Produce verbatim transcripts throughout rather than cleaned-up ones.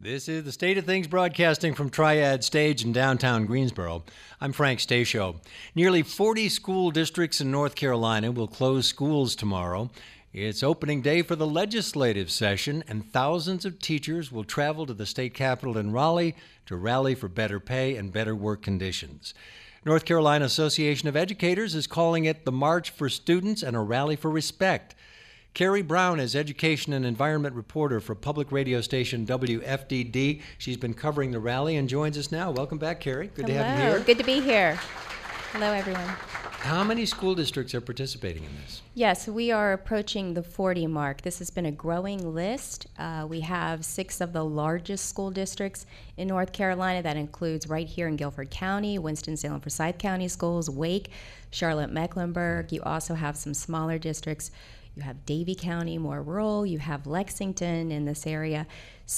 This is the State of Things broadcasting from Triad Stage in downtown Greensboro. I'm Frank Stasio. Nearly forty school districts in North Carolina will close schools tomorrow. It's opening day for the legislative session, and thousands of teachers will travel to the state capitol in Raleigh to rally for better pay and better work conditions. North Carolina Association of Educators is calling it the March for Students and a Rally for Respect. Carrie Brown is education and environment reporter for public radio station W F D D. She's been covering the rally and joins us now. Welcome back, Carrie. Good Hello. to have you here. Good to be here. Hello, everyone. How many school districts are participating in this? Yes, we are approaching the forty mark. This has been a growing list. Uh, we have six of the largest school districts in North Carolina. That includes right here in Guilford County, Winston-Salem, Forsyth County Schools, Wake, Charlotte, Mecklenburg. You also have some smaller districts. You have Davie County, more rural. You have Lexington in this area.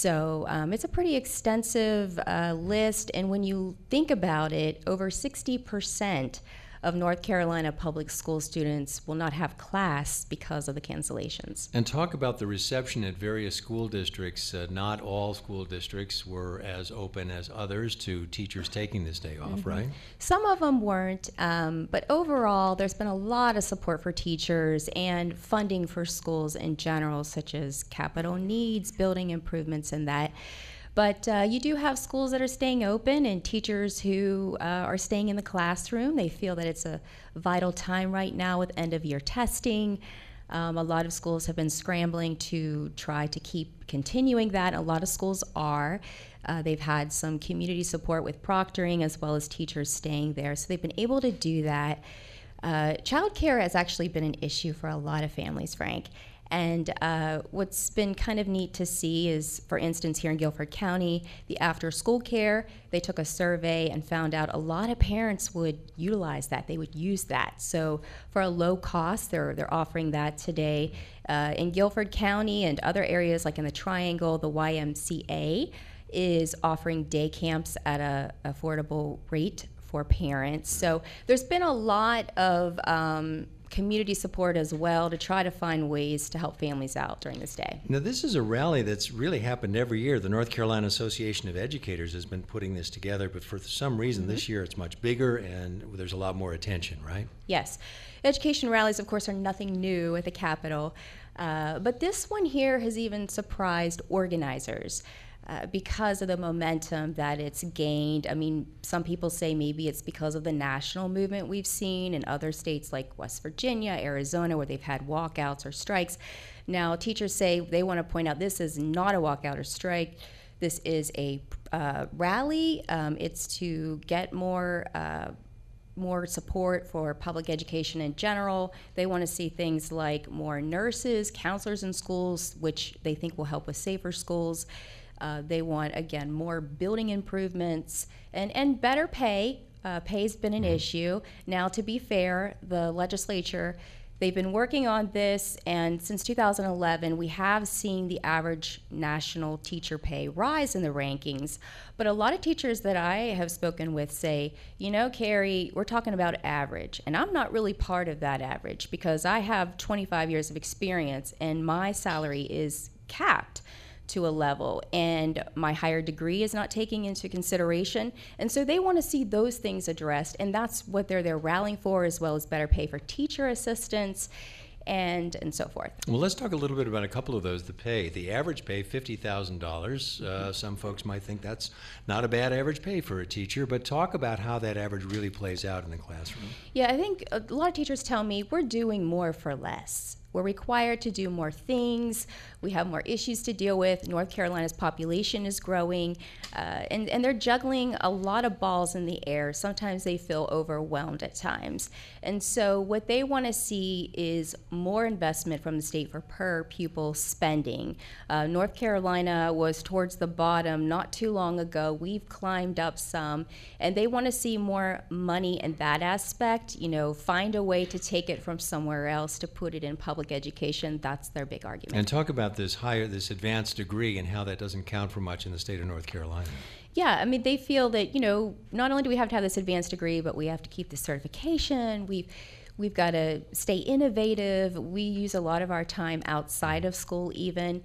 So um, it's a pretty extensive uh, list. And when you think about it, over sixty percent of North Carolina public school students will not have class because of the cancellations. And talk about the reception at various school districts. Uh, not all school districts were as open as others to teachers taking this day off, mm-hmm. right? Some of them weren't, um, but overall there's been a lot of support for teachers and funding for schools in general, such as capital needs, building improvements, and that. But uh, you do have schools that are staying open and teachers who uh, are staying in the classroom. They feel that it's a vital time right now with end-of-year testing. Um, a lot of schools have been scrambling to try to keep continuing that. A lot of schools are. Uh, they've had some community support with proctoring as well as teachers staying there. So they've been able to do that. Uh, child care has actually been an issue for a lot of families, Frank. And uh, what's been kind of neat to see is, for instance, here in Guilford County, the after-school care, they took a survey and found out a lot of parents would utilize that. They would use that. So for a low cost, they're, they're offering that today. Uh, in Guilford County and other areas like in the Triangle, the Y M C A is offering day camps at an affordable rate for parents. So there's been a lot of um, community support as well to try to find ways to help families out during this day. Now, this is a rally that's really happened every year. The North Carolina Association of Educators has been putting this together, but for some reason mm-hmm. this year it's much bigger and there's a lot more attention, right? Yes. Education rallies, of course, are nothing new at the Capitol, uh, but this one here has even surprised organizers. Uh, because of the momentum that it's gained. I mean, some people say maybe it's because of the national movement we've seen in other states like West Virginia, Arizona, where they've had walkouts or strikes. Now, teachers say they want to point out this is not a walkout or strike. This is a uh, rally. Um, it's to get more uh, more support for public education in general. They want to see things like more nurses, counselors in schools, which they think will help with safer schools. Uh, they want, again, more building improvements and, and better pay. Uh, pay's been an issue. Now, to be fair, the legislature, they've been working on this, and since two thousand eleven, we have seen the average national teacher pay rise in the rankings. But a lot of teachers that I have spoken with say, you know, Carrie, we're talking about average, and I'm not really part of that average because I have twenty-five years of experience, and my salary is capped to a level, and my higher degree is not taking into consideration. And so they want to see those things addressed, and that's what they're they're rallying for, as well as better pay for teacher assistants and and so forth. Well, let's talk a little bit about a couple of those. The pay, the average pay, fifty thousand dollars. Uh, some folks might think that's not a bad average pay for a teacher, but talk about how that average really plays out in the classroom. Yeah, I think a lot of teachers tell me we're doing more for less. We're required to do more things. We have more issues to deal with. North Carolina's population is growing, uh, and, and they're juggling a lot of balls in the air. Sometimes they feel overwhelmed at times. And so what they want to see is more investment from the state for per pupil spending. Uh, North Carolina was towards the bottom not too long ago. We've climbed up some, and they want to see more money in that aspect. You know, find a way to take it from somewhere else to put it in public education. That's their big argument. And talk about this higher, this advanced degree and how that doesn't count for much in the state of North Carolina. Yeah, I mean, they feel that, you know, not only do we have to have this advanced degree, but we have to keep the certification. We've we've got to stay innovative. We use a lot of our time outside of school even.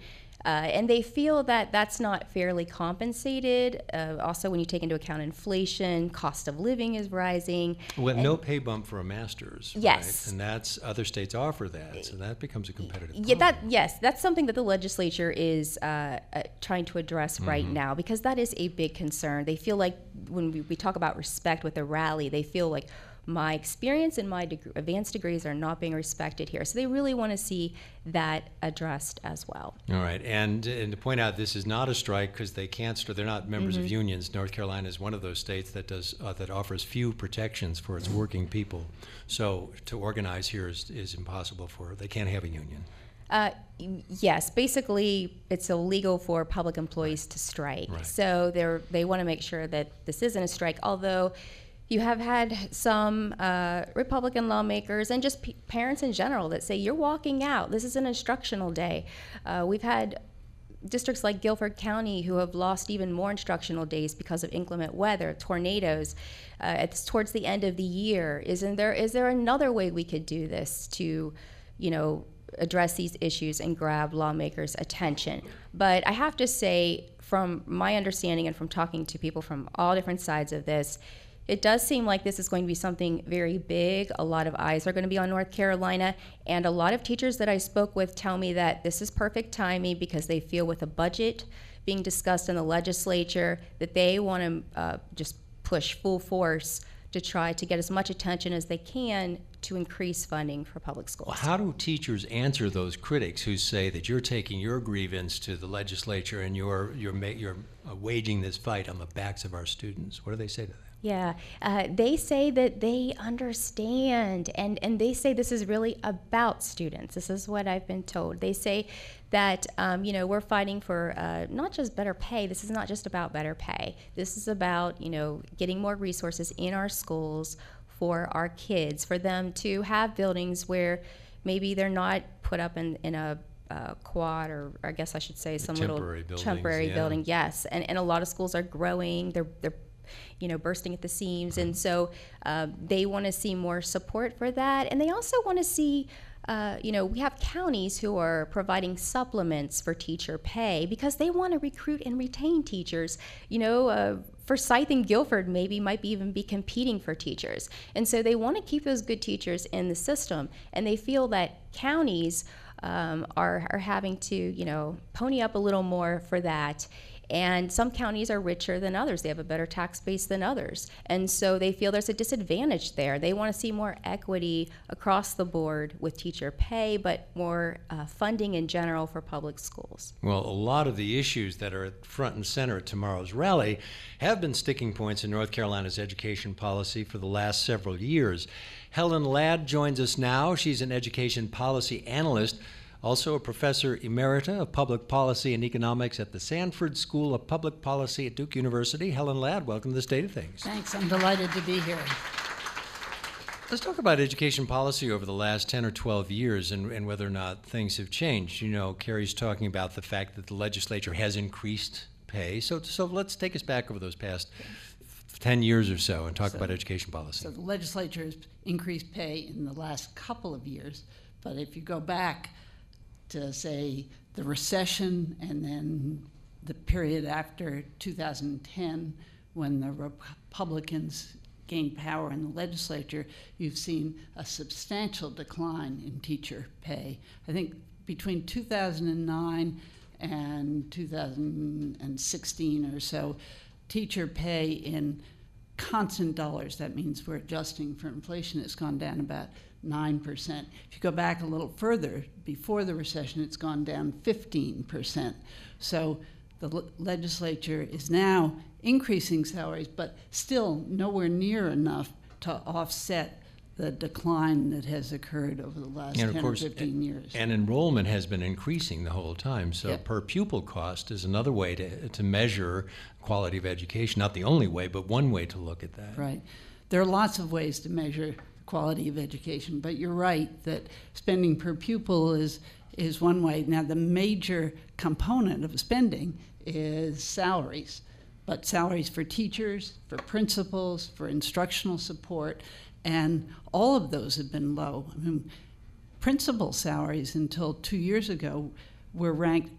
Uh, and they feel that that's not fairly compensated. Uh, also, when you take into account inflation, cost of living is rising. Well, no pay bump for a master's. Yes. Right? And that's, other states offer that, so that becomes a competitive Yeah, that problem. yes, that's something that the legislature is uh, uh, trying to address mm-hmm. right now, because that is a big concern. They feel like when we, we talk about respect with the rally, they feel like my experience and my deg- advanced degrees are not being respected here. So they really want to see that addressed as well. All right, and and to point out, this is not a strike because they can't. St- they're not members mm-hmm. of unions. North Carolina is one of those states that does uh, that offers few protections for its working people. So to organize here is, is impossible for. They can't have a union. Uh, yes, basically, it's illegal for public employees to strike. Right. So they're they want to make sure that this isn't a strike. Although you have had some uh, Republican lawmakers and just p- parents in general that say, you're walking out. This is an instructional day. Uh, we've had districts like Guilford County who have lost even more instructional days because of inclement weather, tornadoes. Uh, it's towards the end of the year. Isn't there? Is there another way we could do this to, you know, address these issues and grab lawmakers' attention? But I have to say, from my understanding and from talking to people from all different sides of this, it does seem like this is going to be something very big. A lot of eyes are going to be on North Carolina, and a lot of teachers that I spoke with tell me that this is perfect timing because they feel with a budget being discussed in the legislature that they want to uh, just push full force to try to get as much attention as they can to increase funding for public schools. Well, how do teachers answer those critics who say that you're taking your grievance to the legislature and you're you're ma- you're uh, waging this fight on the backs of our students? What do they say to that? Yeah, uh, they say that they understand, and, and they say this is really about students. This is what I've been told. They say that, um, you know, we're fighting for uh, not just better pay. This is not just about better pay. This is about, you know, getting more resources in our schools for our kids, for them to have buildings where maybe they're not put up in, in a Uh, quad, or I guess I should say some little buildings, temporary yeah. building. Yes, and and a lot of schools are growing. They're they're you know bursting at the seams, and so uh, they want to see more support for that. And they also want to see. Uh, you know, we have counties who are providing supplements for teacher pay because they want to recruit and retain teachers. You know, uh, Forsyth and Guilford maybe might be even be competing for teachers. And so they want to keep those good teachers in the system. And they feel that counties um, are, are having to, you know, pony up a little more for that. And some counties are richer than others. They have a better tax base than others. And so they feel there's a disadvantage there. They want to see more equity across the board with teacher pay, but more uh, funding in general for public schools. Well, a lot of the issues that are at front and center at tomorrow's rally have been sticking points in North Carolina's education policy for the last several years. Helen Ladd joins us now. She's an education policy analyst, also a professor emerita of public policy and economics at the Sanford School of Public Policy at Duke University. Helen Ladd, welcome to the State of Things. Thanks, I'm delighted to be here. Let's talk about education policy over the last ten or twelve years and, and whether or not things have changed. You know, Carrie's talking about the fact that the legislature has increased pay. So, so let's take us back over those past ten years or so and talk so, about education policy. So the legislature has increased pay in the last couple of years, but if you go back to, say, the recession and then the period after two thousand ten when the Republicans gained power in the legislature, you've seen a substantial decline in teacher pay. I think between two thousand nine and two thousand sixteen or so, teacher pay in constant dollars, that means we're adjusting for inflation, has gone down about nine percent. If you go back a little further, before the recession, it's gone down fifteen percent. So the le- legislature is now increasing salaries, but still nowhere near enough to offset the decline that has occurred over the last and of ten course, or fifteen years. And enrollment has been increasing the whole time. So Yep. per pupil cost is another way to, to measure quality of education. Not the only way, but one way to look at that. Right. There are lots of ways to measure quality of education, but you're right that spending per pupil is is one way. Now, the major component of spending is salaries, but salaries for teachers, for principals, for instructional support, and all of those have been low. I mean, principal salaries until two years ago were ranked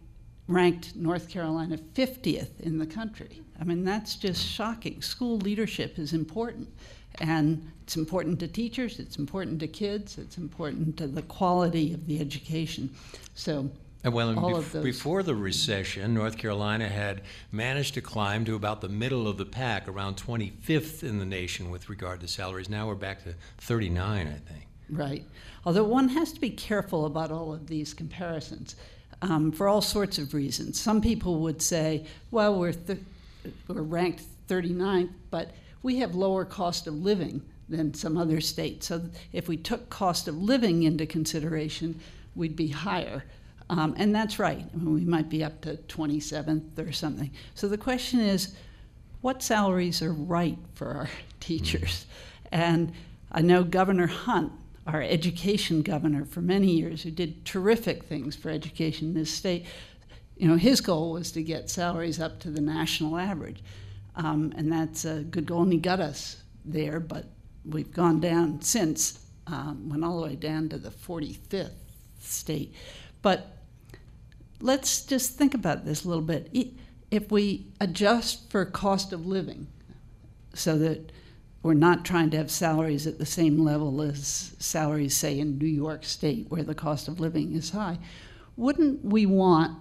ranked North Carolina fiftieth in the country. I mean, that's just shocking. School leadership is important. And it's important to teachers, it's important to kids, it's important to the quality of the education. So And well, and all bef- of those. before the recession, North Carolina had managed to climb to about the middle of the pack, around twenty-fifth in the nation with regard to salaries. Now we're back to thirty-nine, I think. Right. Although one has to be careful about all of these comparisons um, for all sorts of reasons. Some people would say, well, we're, th- we're ranked thirty-ninth, but we have lower cost of living than some other states. So if we took cost of living into consideration, we'd be higher. Um, and that's right. I mean, we might be up to twenty-seventh or something. So the question is, what salaries are right for our teachers? And I know Governor Hunt, our education governor for many years, who did terrific things for education in this state, you know, his goal was to get salaries up to the national average. Um, and that's a good goal, and he got us there, but we've gone down since, um, went all the way down to the forty-fifth state. But let's just think about this a little bit. If we adjust for cost of living so that we're not trying to have salaries at the same level as salaries, say, in New York State, where the cost of living is high, wouldn't we want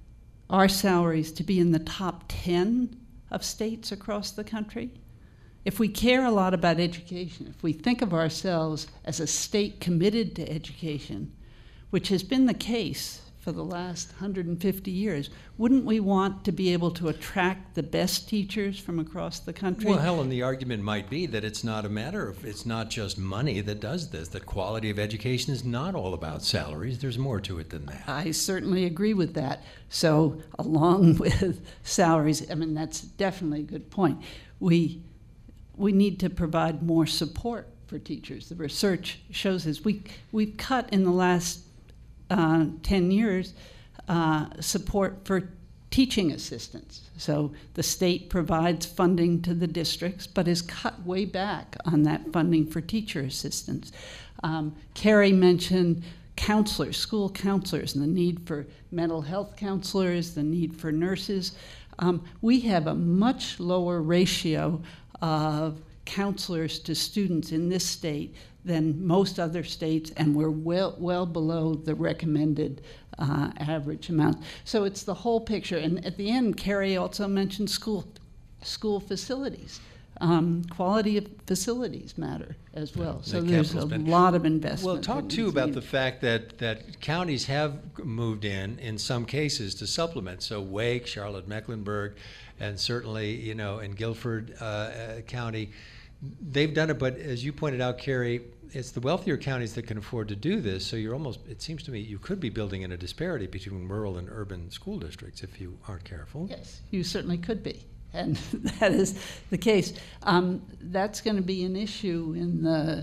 our salaries to be in the top ten of states across the country? If we care a lot about education, if we think of ourselves as a state committed to education, which has been the case for the last one hundred fifty years, wouldn't we want to be able to attract the best teachers from across the country? Well, Helen, the argument might be that it's not a matter of, it's not just money that does this, that quality of education is not all about salaries. There's more to it than that. I certainly agree with that. So along with salaries, I mean, that's definitely a good point. We, we need to provide more support for teachers. The research shows us we, we've cut in the last uh, ten years uh, support for teaching assistants. So the state provides funding to the districts, but has cut way back on that funding for teacher assistants. Um, Carrie mentioned counselors, school counselors, and the need for mental health counselors, the need for nurses. Um, we have a much lower ratio of counselors to students in this state than most other states, and we're well, well below the recommended uh, average amount. So it's the whole picture. And at the end, Carrie also mentioned school, school facilities. Um, quality of facilities matter as well. So The there's a capital spend. lot of investment. Well, that talk needs too to be about the fact that, that counties have moved in, in some cases, to supplement. So Wake, Charlotte, Mecklenburg, and certainly, you know, in Guilford uh, uh, County, they've done it. But as you pointed out, Carrie, it's the wealthier counties that can afford to do this. So you're almost, it seems to me, you could be building in a disparity between rural and urban school districts if you aren't careful. Yes, you certainly could be. And that is the case. Um, that's going to be an issue in the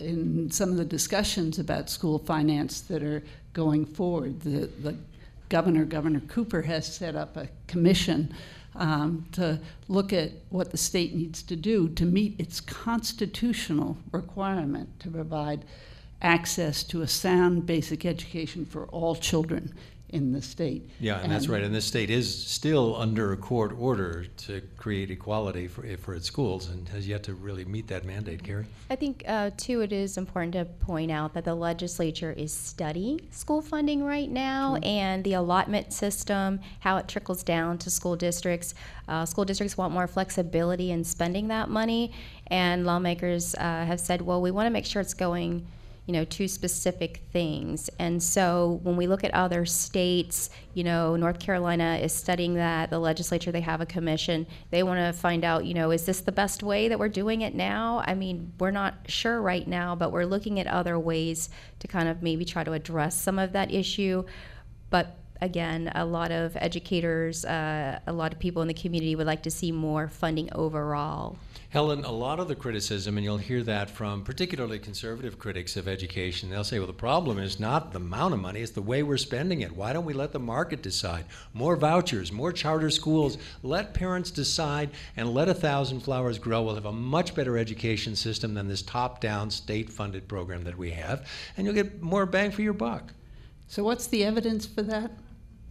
in some of the discussions about school finance that are going forward. The, the governor, Governor Cooper, has set up a commission um, to look at what the state needs to do to meet its constitutional requirement to provide access to a sound basic education for all children in the state. Yeah, and, and that's right. And this state is still under a court order to create equality for for its schools, and has yet to really meet that mandate. Carrie? I think, uh, too, it is important to point out that the legislature is studying school funding right now mm-hmm. and the allotment system, how it trickles down to school districts. Uh, school districts want more flexibility in spending that money, and lawmakers uh, have said, well, we want to make sure it's going you know, to specific things. And so when we look at other states, you know, North Carolina is studying that. The legislature, they have a commission. They want to find out, you know, is this the best way that we're doing it now? I mean, we're not sure right now, but we're looking at other ways to kind of maybe try to address some of that issue. But again, a lot of educators, uh, a lot of people in the community would like to see more funding overall. Helen, a lot of the criticism, and you'll hear that from particularly conservative critics of education, they'll say, well, the problem is not the amount of money, it's the way we're spending it. Why don't we let the market decide? More vouchers, more charter schools, let parents decide, and let A Thousand Flowers Grow. We'll have a much better education system than this top-down, state-funded program that we have, and you'll get more bang for your buck. So what's the evidence for that?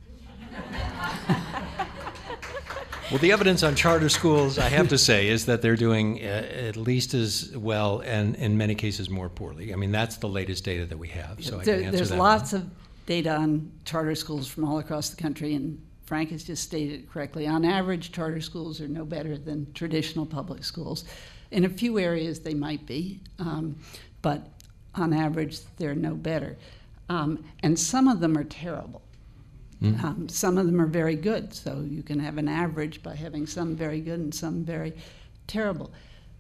Well, the evidence on charter schools, I have to say, is that they're doing uh, at least as well and in many cases more poorly. I mean, that's the latest data that we have, so I There- can answer There's that lots one. of data on charter schools from all across the country, and Frank has just stated it correctly. On average, charter schools are no better than traditional public schools. In a few areas, they might be, um, but on average, they're no better. Um, and some of them are terrible. Mm. Um, some of them are very good, so you can have an average by having some very good and some very terrible.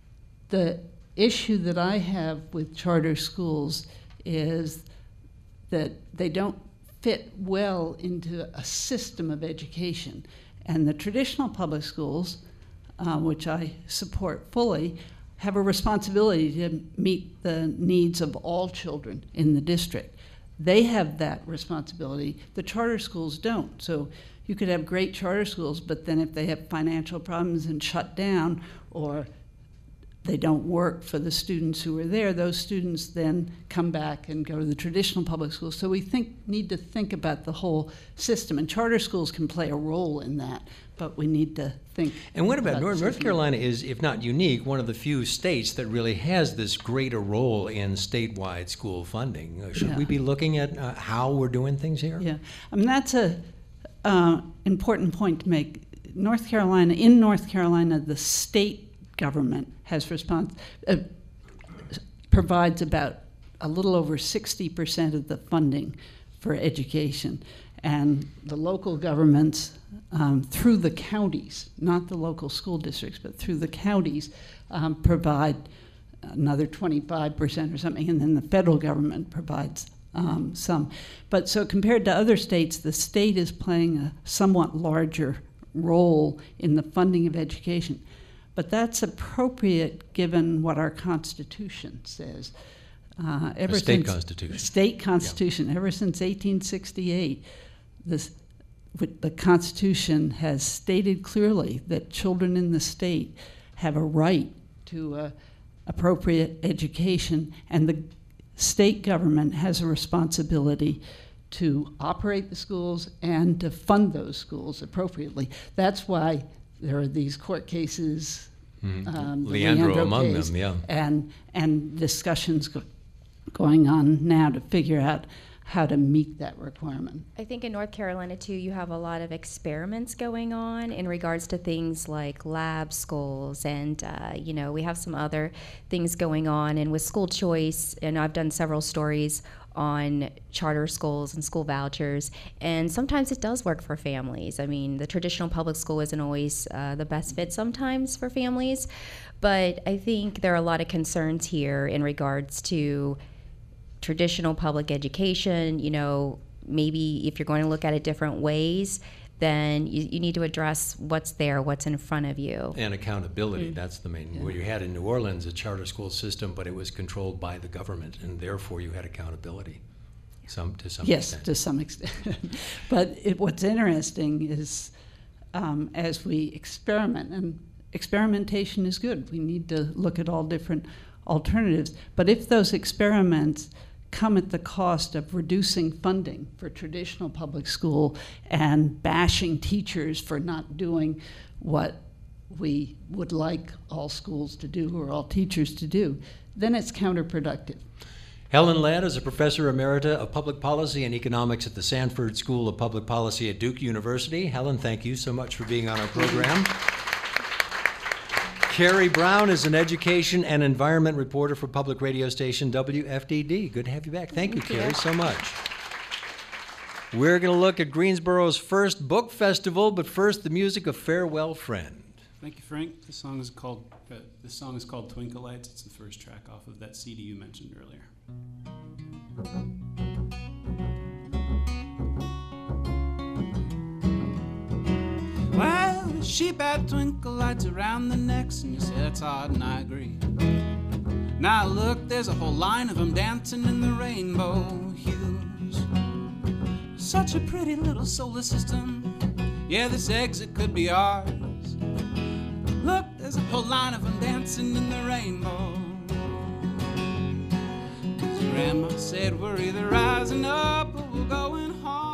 The issue that I have with charter schools is that they don't fit well into a system of education. And the traditional public schools, uh, which I support fully, have a responsibility to meet the needs of all children in the district. They have that responsibility. The charter schools don't. So you could have great charter schools, but then if they have financial problems and shut down, or they don't work for the students who are there, those students then come back and go to the traditional public schools. So we think need to think about the whole system, and charter schools can play a role in that, but we need to think. And what about the North, North system. Carolina is, if not unique, one of the few states that really has this greater role in statewide school funding. Uh, Should Yeah. we be looking at uh, how we're doing things here? Yeah, I mean, that's a uh, important point to make. North Carolina, in North Carolina, the state government has response, uh, provides about a little over sixty percent of the funding for education. And the local governments, um, through the counties, not the local school districts, but through the counties, um, provide another twenty-five percent or something, and then the federal government provides um, some. But so compared to other states, the state is playing a somewhat larger role in the funding of education. But that's appropriate given what our Constitution says. Uh, ever The state since, Constitution. State Constitution. Ever since eighteen sixty-eight, this, the Constitution has stated clearly that children in the state have a right to uh, appropriate education, and the state government has a responsibility to operate the schools and to fund those schools appropriately. That's why there are these court cases, Mhm. um, the Leandro Leandro among case, them, yeah. and and discussions go, going on now to figure out how to meet that requirement. I think in North Carolina, too, you have a lot of experiments going on in regards to things like lab schools. And, uh, you know, we have some other things going on. And with school choice, and I've done several stories on charter schools and school vouchers. And sometimes it does work for families. I mean, the traditional public school isn't always uh, the best fit sometimes for families. But I think there are a lot of concerns here in regards to traditional public education. You know, maybe if you're going to look at it different ways, then you, you need to address what's there, what's in front of you. And accountability, Mm. that's the main, Yeah. where you had in New Orleans a charter school system, but it was controlled by the government, and therefore you had accountability some, to some Yes, extent. to some extent. But it, what's interesting is um, as we experiment, and experimentation is good. We need to look at all different alternatives. But if those experiments come at the cost of reducing funding for traditional public school and bashing teachers for not doing what we would like all schools to do or all teachers to do, then it's counterproductive. Helen Ladd is a professor emerita of public policy and economics at the Sanford School of Public Policy at Duke University. Helen, thank you so much for being on our program. Carrie Brown is an education and environment reporter for public radio station W F D D. Good to have you back. Thank you, Carrie, so much. We're going to look at Greensboro's first book festival, but first the music of Farewell Friend. Thank you, Frank. This song is called uh, this song is called Twinkle Lights. It's the first track off of that C D you mentioned earlier. Well, the sheep had twinkle lights around the necks, and you say that's odd, and I agree. Now look, there's a whole line of them dancing in the rainbow hues. Such a pretty little solar system. Yeah, this exit could be ours. Look, there's a whole line of them dancing in the rainbow. 'Cause Grandma said we're either rising up or we're going home.